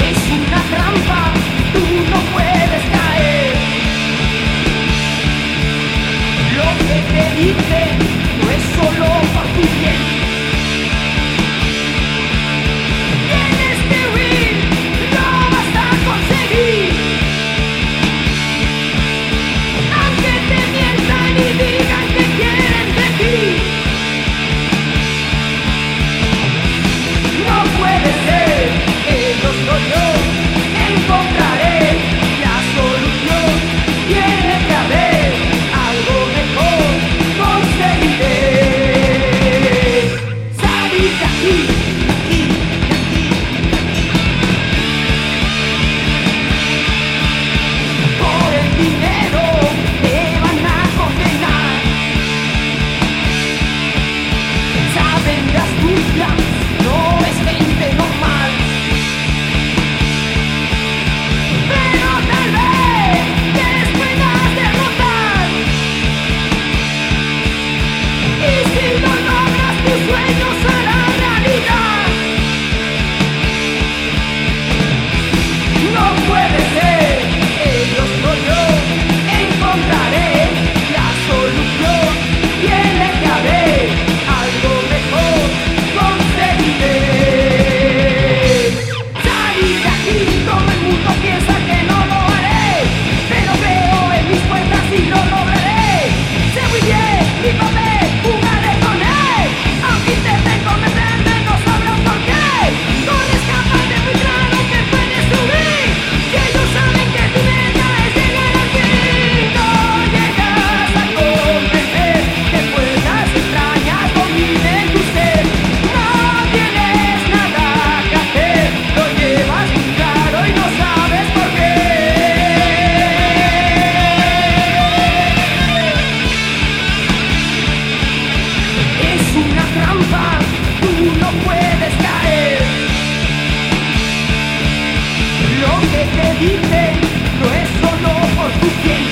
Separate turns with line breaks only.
Es una trampa, tú no puedes caer. Lo que te dicen no es solo por tu bien. Tienes que huir, lo vas a conseguir. Aunque te mientan y digan que quieren de ti. No puede ser, ellos soy yo. Encontraré la solución. Tiene que haber algo mejor. Conseguiré salir de aquí, aquí, aquí, por el dinero te van a condenar. Saben de astucia, no es gente normal. Pero tal vez les puedas derrotar. Y si no logras tus sueños serán realidad. No puede ser, ellos soy yo. Encontraré la solución. Tiene que haber algo mejor. Conseguiré salir de aquí. Todo el mundo piensa que no lo haré, pero creo en mis fuerzas y lo lograré. Sé muy bien mi papel, jugaré con él. Aunque intenten convencerme, no sabrán por qué. Con escaparte muy claro que puedes subir. Si ellos saben que tu meta es llegar al fin, no llegas a comprender que fuerzas extrañas dominen tu ser. No tienes nada que hacer, lo llevas muy claro y no sabes por qué. Es una trampa, tú no puedes caer. Lo que te dicen no es solo por tu bien.